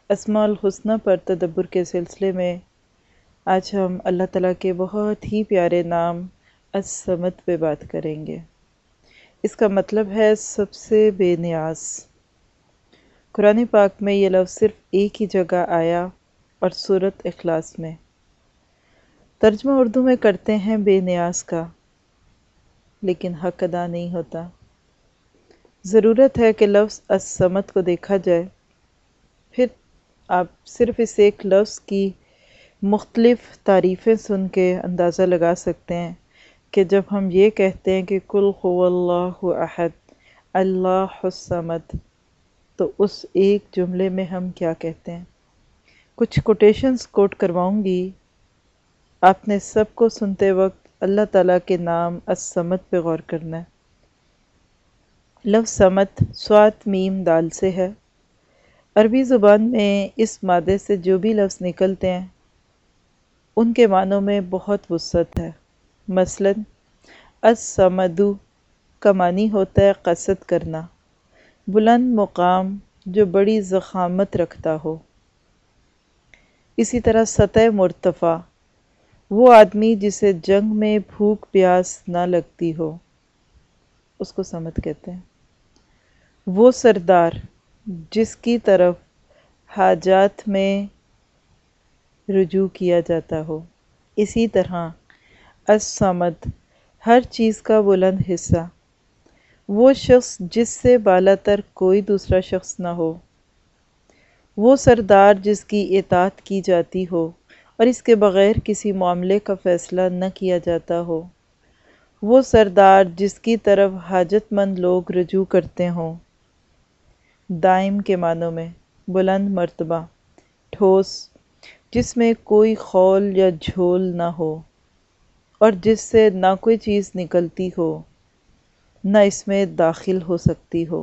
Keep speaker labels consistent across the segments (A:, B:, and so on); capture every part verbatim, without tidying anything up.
A: اسماء الحسنہ پر تدبر کے سلسلے میں آج ہم اللہ تعالیٰ کے بہت ہی پیارے نام الصمد پہ بات کریں گے۔ اس کا مطلب ہے سب سے بے نیاز۔ قرآن پاک میں یہ لفظ صرف ایک ہی جگہ آیا اور سورۃ اخلاص میں۔ ترجمہ اردو میں کرتے ہیں بے نیاز کا، لیکن حق ادا نہیں ہوتا۔ ضرورت ہے کہ لفظ الصمد کو دیکھا جائے، پھر آپ صرف اس ایک لفظ کی مختلف تعریفیں سن کے اندازہ لگا سکتے ہیں کہ جب ہم یہ کہتے ہیں کہ قل هو اللہ احد اللہ الصمد، تو اس ایک جملے میں ہم کیا کہتے ہیں۔ کچھ کوٹیشنز کوٹ کرواؤں گی، آپ نے سب کو سنتے وقت اللہ تعالیٰ کے نام الصمد پہ غور کرنا ہے۔ لفظ صمد صاد میم دال سے ہے۔ عربی زبان میں اس مادے سے جو بھی لفظ نکلتے ہیں ان کے معنوں میں بہت وسعت ہے۔ مثلا الصمد کا معنی ہوتا ہے قصد کرنا، بلند مقام جو بڑی ضخامت رکھتا ہو۔ اسی طرح سطح مرتفع، وہ آدمی جسے جنگ میں بھوک پیاس نہ لگتی ہو، اس کو صمد کہتے ہیں۔ وہ سردار جس کی طرف حاجات میں رجوع کیا جاتا ہو۔ اسی طرح الصمد ہر چیز کا بلند حصہ، وہ شخص جس سے بالا تر کوئی دوسرا شخص نہ ہو۔ وہ سردار جس کی اطاعت کی جاتی ہو اور اس کے بغیر کسی معاملے کا فیصلہ نہ کیا جاتا ہو۔ وہ سردار جس کی طرف حاجت مند لوگ رجوع کرتے ہوں۔ دائم کے معنوں میں بلند مرتبہ، ٹھوس، جس میں کوئی خول یا جھول نہ ہو اور جس سے نہ کوئی چیز نکلتی ہو نہ اس میں داخل ہو سکتی ہو۔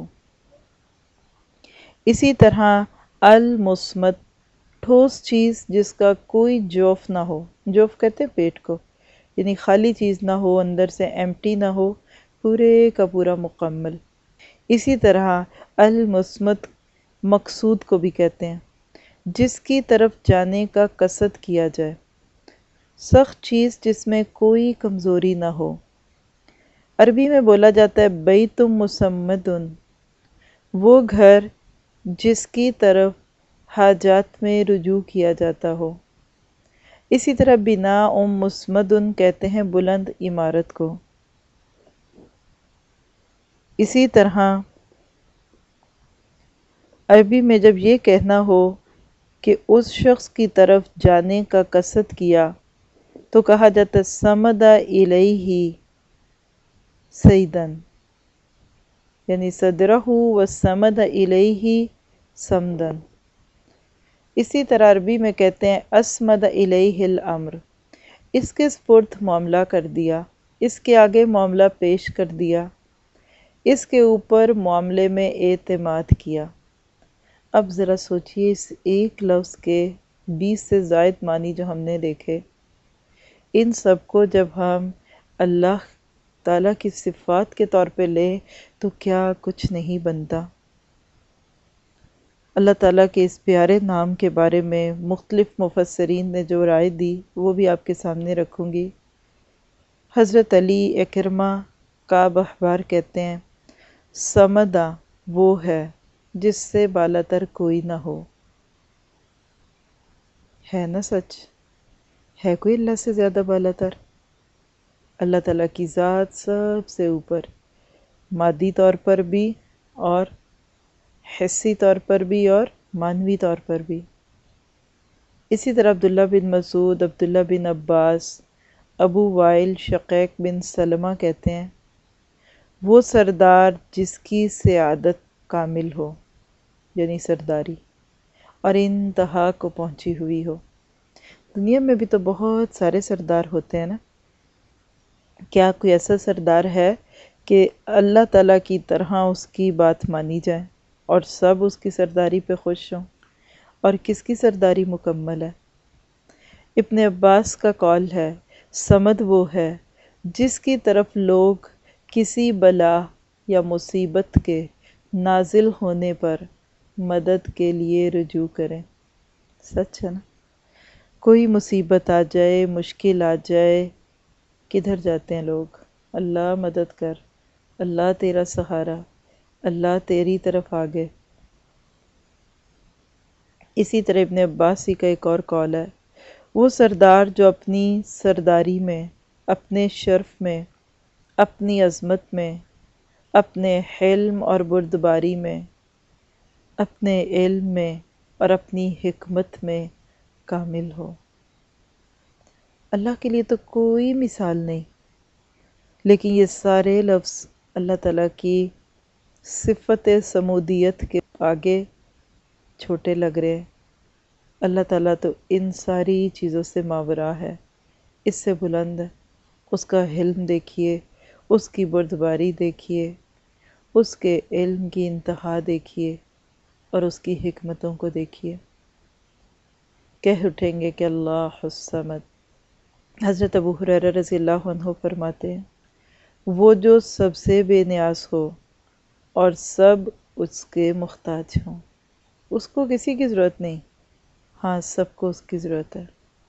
A: اسی طرح المصمد ٹھوس چیز جس کا کوئی جوف نہ ہو، جوف کہتے ہیں پیٹ کو، یعنی خالی چیز نہ ہو، اندر سے ایمٹی نہ ہو، پورے کا پورا مکمل۔ اسی طرح المصمد مقصود کو بھی کہتے ہیں، جس کی طرف جانے کا قصد کیا جائے، سخت چیز جس میں کوئی کمزوری نہ ہو۔ عربی میں بولا جاتا ہے بیت مصمد، وہ گھر جس کی طرف حاجات میں رجوع کیا جاتا ہو۔ اسی طرح بناء مصمد کہتے ہیں بلند عمارت کو۔ اسی طرح عربی میں جب یہ کہنا ہو کہ اس شخص کی طرف جانے کا قصد کیا تو کہا جاتا ہے صمد الیہ صیدن، یعنی صدرہ وصمد الیہ صمدن۔ اسی طرح عربی میں کہتے ہیں اسمد الیہ الامر، اس کے سپرد معاملہ کر دیا، اس کے آگے معاملہ پیش کر دیا، اس کے اوپر معاملے میں اعتماد کیا۔ اب ذرا سوچئے اس ایک لفظ کے بیس سے زائد معنی جو ہم نے دیکھے، ان سب کو جب ہم اللہ تعالیٰ کی صفات کے طور پہ لیں تو کیا کچھ نہیں بنتا۔ اللہ تعالیٰ کے اس پیارے نام کے بارے میں مختلف مفسرین نے جو رائے دی وہ بھی آپ کے سامنے رکھوں گی۔ حضرت علی، اکرمہ، کعب احبار کہتے ہیں صمدہ وہ ہے جس سے بالا تر کوئی نہ ہو۔ ہے نا سچ؟ ہے کوئی اللہ سے زیادہ بالا تر؟ اللہ تعالیٰ کی ذات سب سے اوپر، مادی طور پر بھی اور حسی طور پر بھی اور معنوی طور پر بھی۔ اسی طرح عبداللہ بن مسعود، عبداللہ بن عباس، ابو وائل، شقیق بن سلمہ کہتے ہیں وہ سردار جس کی سعادت کامل ہو، یعنی سرداری، اور انتہا کو پہنچی ہوئی ہو۔ دنیا میں بھی تو بہت سارے سردار ہوتے ہیں نا، کیا کوئی ایسا سردار ہے کہ اللہ تعالیٰ کی طرح اس کی بات مانی جائے اور سب اس کی سرداری پہ خوش ہوں؟ اور کس کی سرداری مکمل ہے؟ ابن عباس کا قول ہے صمد وہ ہے جس کی طرف لوگ کسی بلا یا مصیبت کے نازل ہونے پر مدد کے لیے رجوع کریں۔ سچ ہے نا؟ کوئی مصیبت آ جائے، مشکل آ جائے، کدھر جاتے ہیں لوگ؟ اللہ مدد کر، اللہ تیرا سہارا، اللہ تیری طرف آگے۔ اسی طرح ابن عباس ہی کا ایک اور قول ہے، وہ سردار جو اپنی سرداری میں، اپنے شرف میں، اپنی عظمت میں، اپنے حلم اور بردباری میں، اپنے علم میں اور اپنی حکمت میں کامل ہو۔ اللہ کے لیے تو کوئی مثال نہیں، لیکن یہ سارے لفظ اللہ تعالیٰ کی صفت صمودیت کے آگے چھوٹے لگ رہے ہیں۔ اللہ تعالیٰ تو ان ساری چیزوں سے ماورا ہے، اس سے بلند ہے۔ اس کا حلم دیکھیے، اس کی بردباری دیکھیے، اس کے علم کی انتہا دیکھیے اور اس کی حکمتوں کو دیکھیے۔ کہہ اٹھیں گے کہ اللہ الصمد۔ حضرت ابو ہریرہ رضی اللہ عنہ فرماتے ہیں، وہ جو سب سے بے نیاز ہو اور سب اس کے محتاج ہوں، اس کو کسی کی ضرورت نہیں، ہاں سب کو اس کی ضرورت ہے۔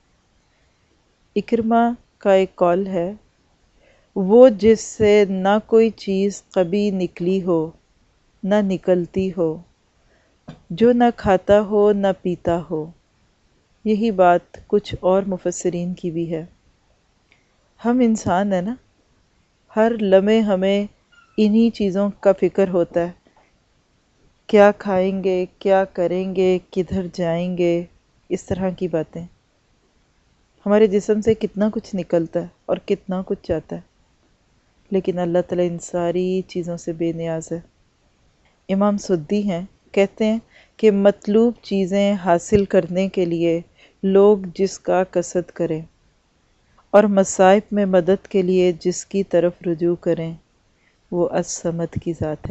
A: اکرمہ کا ایک قول ہے، وہ جس سے نہ کوئی چیز کبھی نکلی ہو نہ نکلتی ہو، جو نہ کھاتا ہو نہ پیتا ہو۔ یہی بات کچھ اور مفسرین کی بھی ہے۔ ہم انسان ہیں نا، ہر لمحے ہمیں انہی چیزوں کا فکر ہوتا ہے، کیا کھائیں گے، کیا کریں گے، کدھر جائیں گے، اس طرح کی باتیں۔ ہمارے جسم سے کتنا کچھ نکلتا ہے اور کتنا کچھ جاتا ہے، لیکن اللہ تعالیٰ ان ساری چیزوں سے بے نیاز ہے۔ امام سدی ہیں، کہتے ہیں کہ مطلوب چیزیں حاصل کرنے کے لیے لوگ جس کا قصد کریں اور مصائب میں مدد کے لیے جس کی طرف رجوع کریں، وہ الصمد کی ذات ہے۔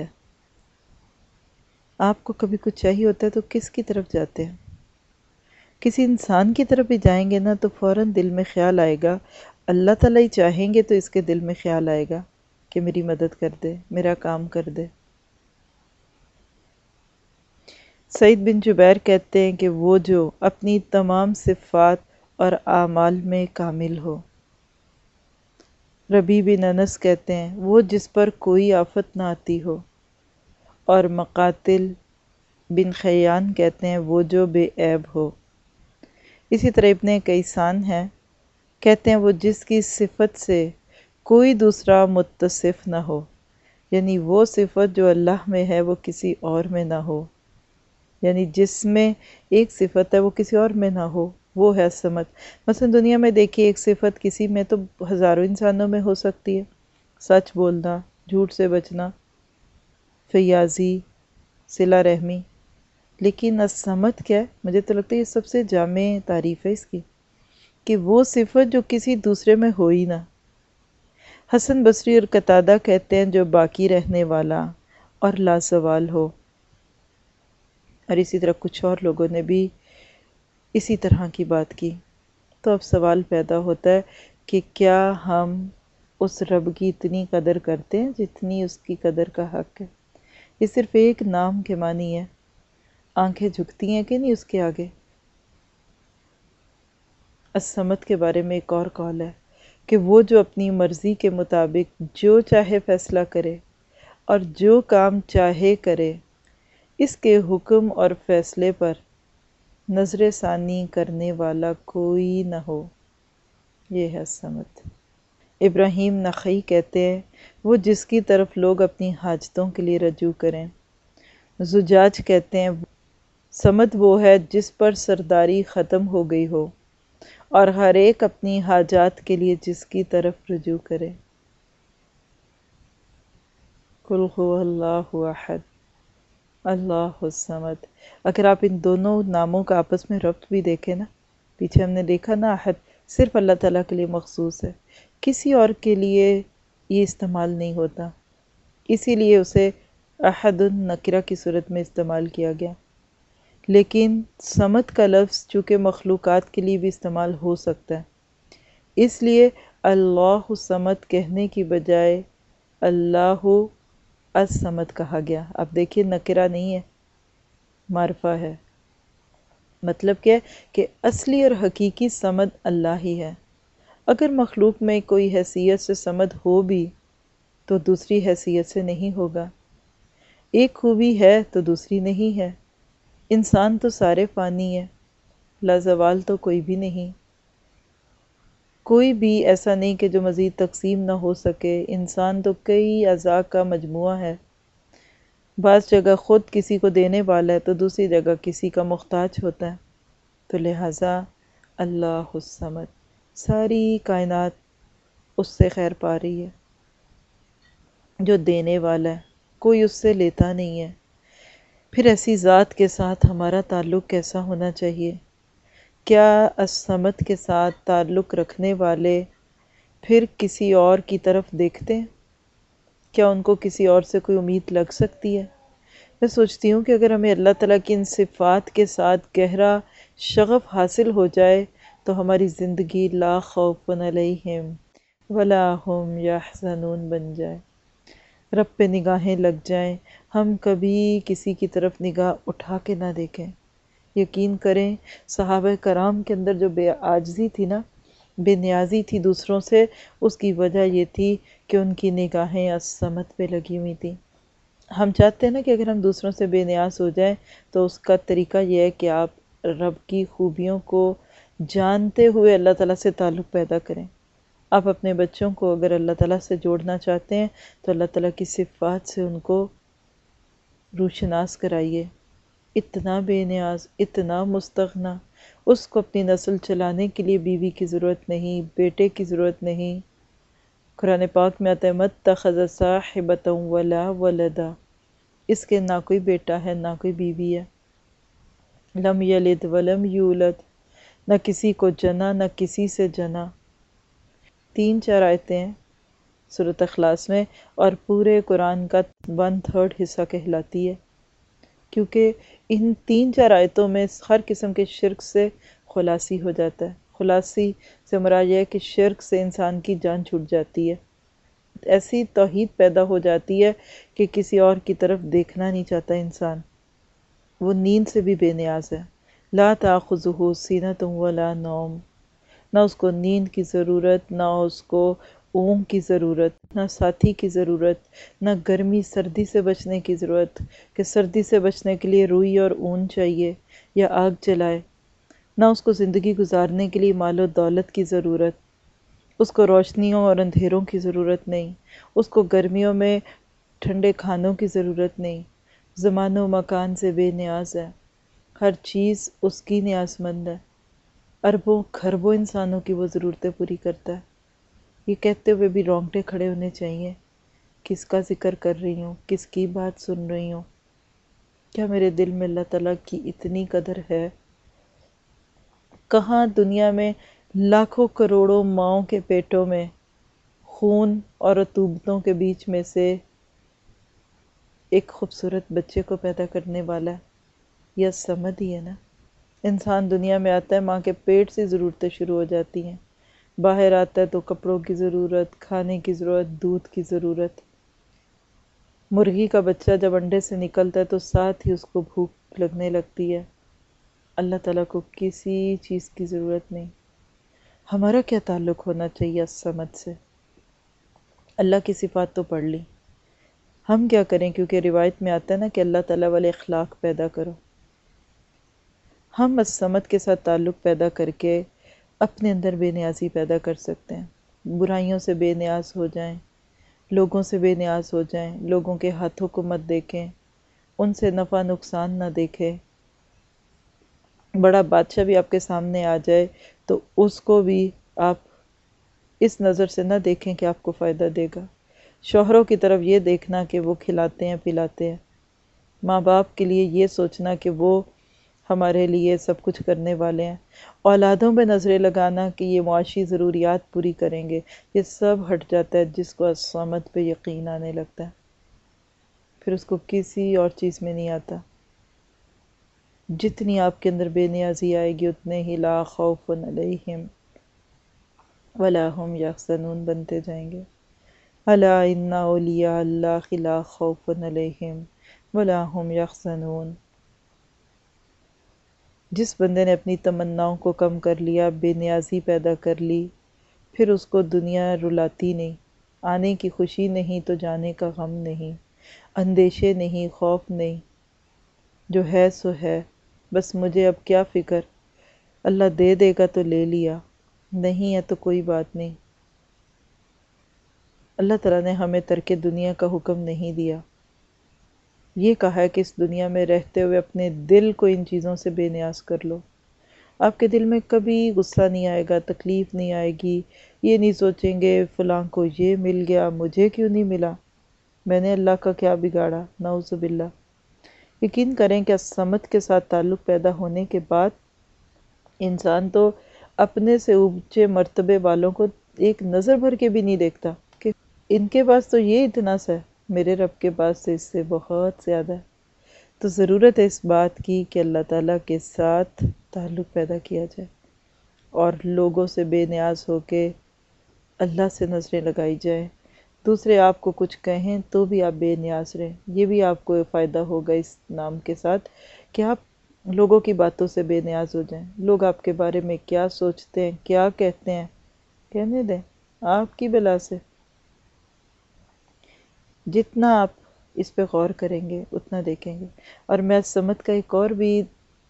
A: آپ کو کبھی کچھ چاہیے ہوتا ہے تو کس کی طرف جاتے ہیں؟ کسی انسان کی طرف بھی جائیں گے نا تو فوراً دل میں خیال آئے گا، اللہ تعالیٰ ہی چاہیں گے تو اس کے دل میں خیال آئے گا کہ میری مدد کر دے، میرا کام کر دے۔ سعید بن جبیر کہتے ہیں کہ وہ جو اپنی تمام صفات اور اعمال میں کامل ہو۔ ربیع بن انس کہتے ہیں، وہ جس پر کوئی آفت نہ آتی ہو۔ اور مقاتل بن خیان کہتے ہیں، وہ جو بے عیب ہو۔ اسی طرح ابن کیسان ہے، کہتے ہیں وہ جس کی صفت سے کوئی دوسرا متصف نہ ہو، یعنی وہ صفت جو اللہ میں ہے وہ کسی اور میں نہ ہو، یعنی جس میں ایک صفت ہے وہ کسی اور میں نہ ہو، وہ ہے الصمد۔ مثلا دنیا میں دیکھیے، ایک صفت کسی میں تو ہزاروں انسانوں میں ہو سکتی ہے، سچ بولنا، جھوٹ سے بچنا، فیاضی، صلہ رحمی، لیکن الصمد کیا ہے؟ مجھے تو لگتا ہے یہ سب سے جامع تعریف ہے اس کی، کہ وہ صفت جو کسی دوسرے میں ہو ہی نہ۔ حسن بصری اور قتادہ کہتے ہیں، جو باقی رہنے والا اور لازوال ہو۔ اور اسی طرح کچھ اور لوگوں نے بھی اسی طرح کی بات کی۔ تو اب سوال پیدا ہوتا ہے کہ کیا ہم اس رب کی اتنی قدر کرتے ہیں جتنی اس کی قدر کا حق ہے؟ یہ صرف ایک نام کے معنی ہے، آنکھیں جھکتی ہیں کہ نہیں اس کے آگے؟ الصمد کے بارے میں ایک اور قول ہے کہ وہ جو اپنی مرضی کے مطابق جو چاہے فیصلہ کرے اور جو کام چاہے کرے، اس کے حکم اور فیصلے پر نظر ثانی کرنے والا کوئی نہ ہو، یہ ہے الصمد۔ ابراہیم نخعی کہتے ہیں، وہ جس کی طرف لوگ اپنی حاجتوں کے لیے رجوع کریں۔ زجاج کہتے ہیں، صمد وہ ہے جس پر سرداری ختم ہو گئی ہو اور ہر ایک اپنی حاجات کے لیے جس کی طرف رجوع کرے۔ قل هو اللہ احد اللہ الصمد۔ اگر آپ ان دونوں ناموں کا آپس میں ربط بھی دیکھیں نا، پیچھے ہم نے دیکھا نا، احد صرف اللہ تعالیٰ کے لیے مخصوص ہے، کسی اور کے لیے یہ استعمال نہیں ہوتا، اسی لیے اسے احد النکرہ کی صورت میں استعمال کیا گیا۔ لیکن صمد کا لفظ چونکہ مخلوقات کے لیے بھی استعمال ہو سکتا ہے، اس لیے اللہ صمد کہنے کی بجائے اللہ الصمد کہا گیا۔ اب دیکھیے، نکرہ نہیں ہے، معرفہ ہے، مطلب کیا ہے کہ اصلی اور حقیقی صمد اللہ ہی ہے۔ اگر مخلوق میں کوئی حیثیت سے صمد ہو بھی تو دوسری حیثیت سے نہیں ہوگا، ایک خوبی ہے تو دوسری نہیں ہے۔ انسان تو سارے فانی ہے، لازوال تو کوئی بھی نہیں، کوئی بھی ایسا نہیں کہ جو مزید تقسیم نہ ہو سکے۔ انسان تو کئی اعضاء کا مجموعہ ہے، بعض جگہ خود کسی کو دینے والا ہے تو دوسری جگہ کسی کا محتاج ہوتا ہے، تو لہٰذا اللہ الصمد، ساری کائنات اس سے خیر پا رہی ہے جو دینے والا ہے، کوئی اس سے لیتا نہیں ہے۔ پھر ایسی ذات کے ساتھ ہمارا تعلق کیسا ہونا چاہیے؟ کیا الصمد کے ساتھ تعلق رکھنے والے پھر کسی اور کی طرف دیکھتے ہیں؟ کیا ان کو کسی اور سے کوئی امید لگ سکتی ہے؟ میں سوچتی ہوں کہ اگر ہمیں اللہ تعالیٰ کی ان صفات کے ساتھ گہرا شغف حاصل ہو جائے تو ہماری زندگی لا خوف علیہم ولا هم یحزنون بن جائے، رب پہ نگاہیں لگ جائیں، ہم کبھی کسی کی طرف نگاہ اٹھا کے نہ دیکھیں۔ یقین کریں صحابہ کرام کے اندر جو بے عاجزی تھی نا، بے نیازی تھی دوسروں سے، اس کی وجہ یہ تھی کہ ان کی نگاہیں الصمد پہ لگی ہوئی تھیں۔ ہم چاہتے ہیں نا کہ اگر ہم دوسروں سے بے نیاز ہو جائیں تو اس کا طریقہ یہ ہے کہ آپ رب کی خوبیوں کو جانتے ہوئے اللہ تعالیٰ سے تعلق پیدا کریں۔ آپ اپنے بچوں کو اگر اللہ تعالیٰ سے جوڑنا چاہتے ہیں تو اللہ تعالیٰ کی صفات سے ان کو روشناس کرائیے۔ اتنا بے نیاز، اتنا مستغنی، اس کو اپنی نسل چلانے کے لیے بیوی کی ضرورت نہیں، بیٹے کی ضرورت نہیں۔ قرآن پاک میں آتا ہے مَتَّخَذَ صَاحِبَةً وَلَا وَلَدًا، اس کے نہ کوئی بیٹا ہے نہ کوئی بیوی ہے۔ لم یلد ولم یولد، نہ کسی کو جنا نہ کسی سے جنا۔ تین چار آیتیں ہیں سورۃ اخلاص میں، اور پورے قرآن کا ون تھرڈ حصہ کہلاتی ہے، کیونکہ ان تین چار آیتوں میں ہر قسم کے شرک سے خلاصی ہو جاتا ہے۔ خلاصی سے مراد یہ ہے کہ شرک سے انسان کی جان چھوٹ جاتی ہے، ایسی توحید پیدا ہو جاتی ہے کہ کسی اور کی طرف دیکھنا نہیں چاہتا انسان۔ وہ نیند سے بھی بے نیاز ہے، لا تأخذہ سینۃ ولا نوم، نہ اس کو نیند کی ضرورت، نہ اس کو اونگ کی ضرورت، نہ ساتھی کی ضرورت، نہ گرمی سردی سے بچنے کی ضرورت کہ سردی سے بچنے کے لیے روئی اور اون چاہیے یا آگ جلائے، نہ اس کو زندگی گزارنے کے لیے مال و دولت کی ضرورت، اس کو روشنیوں اور اندھیروں کی ضرورت نہیں، اس کو گرمیوں میں ٹھنڈے کھانوں کی ضرورت نہیں، زمان و مکان سے بے نیاز ہے، ہر چیز اس کی نیاز مند ہے، اربوں کھربوں انسانوں کی وہ ضرورتیں پوری کرتا ہے۔ یہ کہتے ہوئے بھی رونگٹے کھڑے ہونے چاہیے، کس کا ذکر کر رہی ہوں، کس کی بات سن رہی ہوں؟ کیا میرے دل میں اللہ تعالیٰ کی اتنی قدر ہے؟ کہاں دنیا میں لاکھوں کروڑوں ماؤں کے پیٹوں میں خون اور رطوبتوں کے بیچ میں سے ایک خوبصورت بچے کو پیدا کرنے والا ہے؟ یہ صمد ہی ہے نا۔ انسان دنیا میں آتا ہے، ماں کے پیٹ سے ضرورتیں شروع ہو جاتی ہیں، باہر آتا ہے تو کپڑوں کی ضرورت، کھانے کی ضرورت، دودھ کی ضرورت۔ مرغی کا بچہ جب انڈے سے نکلتا ہے تو ساتھ ہی اس کو بھوک لگنے لگتی ہے۔ اللہ تعالیٰ کو کسی چیز کی ضرورت نہیں۔ ہمارا کیا تعلق ہونا چاہیے الصمد سے؟ اللہ کی صفات تو پڑھ لی، ہم کیا کریں؟ کیونکہ روایت میں آتا ہے نا کہ اللہ تعالیٰ والے اخلاق پیدا کرو۔ ہم الصمد کے ساتھ تعلق پیدا کر کے اپنے اندر بے نیازی پیدا کر سکتے ہیں، برائیوں سے بے نیاز ہو جائیں، لوگوں سے بے نیاز ہو جائیں، لوگوں کے ہاتھوں کو مت دیکھیں، ان سے نفع نقصان نہ دیکھیں۔ بڑا بادشاہ بھی آپ کے سامنے آ جائے تو اس کو بھی آپ اس نظر سے نہ دیکھیں کہ آپ کو فائدہ دے گا۔ شوہروں کی طرف یہ دیکھنا کہ وہ کھلاتے ہیں پلاتے ہیں، ماں باپ کے لیے یہ سوچنا کہ وہ ہمارے لیے سب کچھ کرنے والے ہیں، اولادوں پہ نظریں لگانا کہ یہ معاشی ضروریات پوری کریں گے، یہ سب ہٹ جاتا ہے جس کو الصمد پہ یقین آنے لگتا ہے، پھر اس کو کسی اور چیز میں نہیں آتا۔ جتنی آپ کے اندر بے نیازی آئے گی اتنے ہی لا خوف علیہم ولا هم یحزنون بنتے جائیں گے۔ الا ان اولیاء اللہ لا خوف علیہم ولا هم یحزنون۔ جس بندے نے اپنی تمناؤں کو کم کر لیا، بے نیازی پیدا کر لی، پھر اس کو دنیا رلاتی نہیں، آنے کی خوشی نہیں تو جانے کا غم نہیں، اندیشے نہیں، خوف نہیں، جو ہے سو ہے، بس مجھے اب کیا فکر، اللہ دے دے گا تو لے لیا، نہیں ہے تو کوئی بات نہیں۔ اللہ تعالیٰ نے ہمیں ترک دنیا کا حکم نہیں دیا، یہ کہا ہے کہ اس دنیا میں رہتے ہوئے اپنے دل کو ان چیزوں سے بے نیاز کر لو۔ آپ کے دل میں کبھی غصہ نہیں آئے گا، تکلیف نہیں آئے گی، یہ نہیں سوچیں گے فلاں کو یہ مل گیا مجھے کیوں نہیں ملا، میں نے اللہ کا کیا بگاڑا، نعوذ باللہ۔ یقین کریں کہ الصمد کے ساتھ تعلق پیدا ہونے کے بعد انسان تو اپنے سے اونچے مرتبے والوں کو ایک نظر بھر کے بھی نہیں دیکھتا کہ ان کے پاس تو یہ اتنا سا ہے، میرے رب کے پاس تو اس سے بہت زیادہ ہے۔ تو ضرورت ہے اس بات کی کہ اللہ تعالیٰ کے ساتھ تعلق پیدا کیا جائے اور لوگوں سے بے نیاز ہو کے اللہ سے نظریں لگائی جائیں، دوسرے آپ کو کچھ کہیں تو بھی آپ بے نیاز رہیں۔ یہ بھی آپ کو فائدہ ہوگا اس نام کے ساتھ کہ آپ لوگوں کی باتوں سے بے نیاز ہو جائیں۔ لوگ آپ کے بارے میں کیا سوچتے ہیں، کیا کہتے ہیں، کہنے دیں، آپ کی بلا سے۔ جتنا آپ اس پہ غور کریں گے اتنا دیکھیں گے۔ اور میں سمت کا ایک اور بھی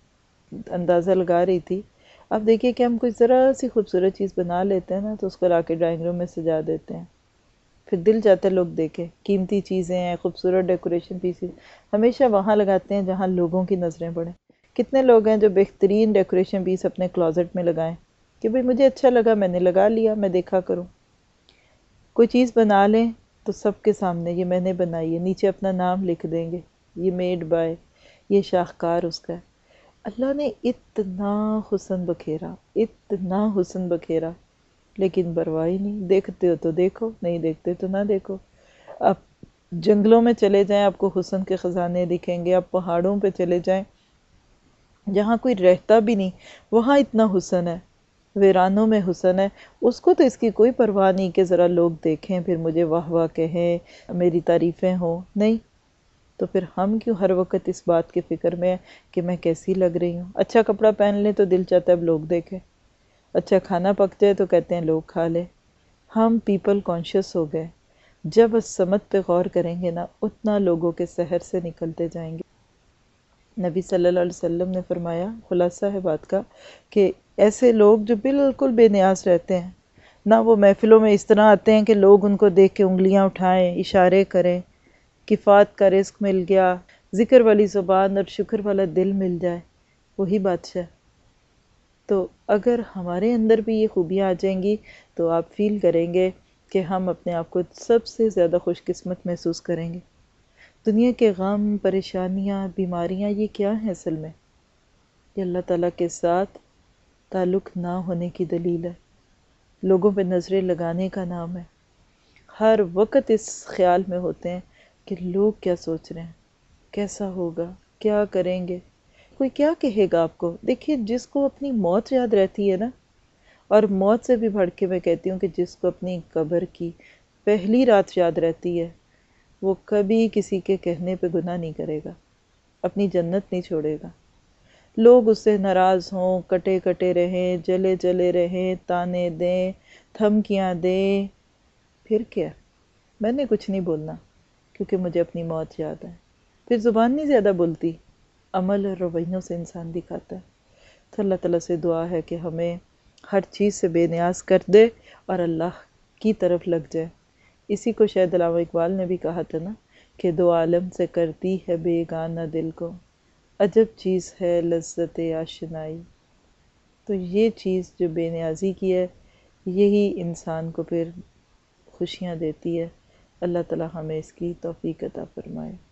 A: اندازہ لگا رہی تھی، اب دیکھیے کہ ہم کوئی ذرا سی خوبصورت چیز بنا لیتے ہیں نا تو اس کو لا کے ڈرائنگ روم میں سجا دیتے ہیں، پھر دل چاہتا ہے لوگ دیکھیں، قیمتی چیزیں ہیں، خوبصورت ڈیکوریشن پیسز ہمیشہ وہاں لگاتے ہیں جہاں لوگوں کی نظریں پڑیں۔ کتنے لوگ ہیں جو بہترین ڈیکوریشن پیس اپنے کلازٹ میں لگائیں کہ بھئی مجھے اچھا لگا میں نے لگا لیا، میں دیکھا کروں۔ کوئی چیز بنا لیں تو سب کے سامنے یہ میں نے بنائی ہے، نیچے اپنا نام لکھ دیں گے، یہ میڈ بائی، یہ شاہکار اس کا ہے۔ اللہ نے اتنا حسن بکھیرا، اتنا حسن بکھیرا، لیکن پرواہ نہیں، دیکھتے ہو تو دیکھو، نہیں دیکھتے تو نہ دیکھو۔ آپ جنگلوں میں چلے جائیں آپ کو حسن کے خزانے دکھیں گے، آپ پہاڑوں پہ چلے جائیں جہاں کوئی رہتا بھی نہیں وہاں اتنا حسن ہے، ویرانوں میں حسن ہے، اس کو تو اس کی کوئی پرواہ نہیں کہ ذرا لوگ دیکھیں پھر مجھے واہ واہ کہیں، میری تعریفیں ہوں، نہیں۔ تو پھر ہم کیوں ہر وقت اس بات کی فکر میں ہیں کہ میں کیسی لگ رہی ہوں؟ اچھا کپڑا پہن لیں تو دل چاہتا ہے اب لوگ دیکھیں، اچھا کھانا پک جائے تو کہتے ہیں لوگ کھا لیں۔ ہم پیپل کانشیس ہو گئے، جب اس سمت پہ غور کریں گے نا اتنا لوگوں کے سحر سے نکلتے جائیں گے۔ نبی صلی اللہ علیہ وسلم نے فرمایا، خلاصہ ہے بات کا، کہ ایسے لوگ جو بالکل بے نیاز رہتے ہیں، نہ وہ محفلوں میں اس طرح آتے ہیں کہ لوگ ان کو دیکھ کے انگلیاں اٹھائیں، اشارے کریں، کفایت کا رزق مل گیا، ذکر والی زبان اور شکر والا دل مل جائے، وہی بادشاہ۔ تو اگر ہمارے اندر بھی یہ خوبیاں آ جائیں گی تو آپ فیل کریں گے کہ ہم اپنے آپ کو سب سے زیادہ خوش قسمت محسوس کریں گے۔ دنیا کے غم، پریشانیاں، بیماریاں یہ کیا ہیں اصل میں؟ یہ اللہ تعالیٰ کے ساتھ تعلق نہ ہونے کی دلیل ہے، لوگوں پہ نظریں لگانے کا نام ہے۔ ہر وقت اس خیال میں ہوتے ہیں کہ لوگ کیا سوچ رہے ہیں، کیسا ہوگا، کیا کریں گے، کوئی کیا کہے گا آپ کو۔ دیکھیے جس کو اپنی موت یاد رہتی ہے نا، اور موت سے بھی بڑھ کے میں کہتی ہوں کہ جس کو اپنی قبر کی پہلی رات یاد رہتی ہے، وہ کبھی کسی کے کہنے پہ گناہ نہیں کرے گا، اپنی جنت نہیں چھوڑے گا۔ لوگ اس سے ناراض ہوں، کٹے کٹے رہیں، جلے جلے رہیں، تانے دیں، دھمکیاں دیں، پھر کیا؟ میں نے کچھ نہیں بولنا کیونکہ مجھے اپنی موت یاد ہے۔ پھر زبان نہیں زیادہ بولتی، عمل اور رویوں سے انسان دکھاتا ہے۔ تو اللہ تعالیٰ سے دعا ہے کہ ہمیں ہر چیز سے بے نیاز کر دے اور اللہ کی طرف لگ جائے۔ اسی کو شاید علامہ اقبال نے بھی کہا تھا نا کہ دو عالم سے کرتی ہے بیگانہ دل کو، عجب چیز ہے لذت آشنائی۔ تو یہ چیز جو بے نیازی کی ہے یہی انسان کو پھر خوشیاں دیتی ہے۔ اللہ تعالیٰ ہمیں اس کی توفیق عطا فرمائے۔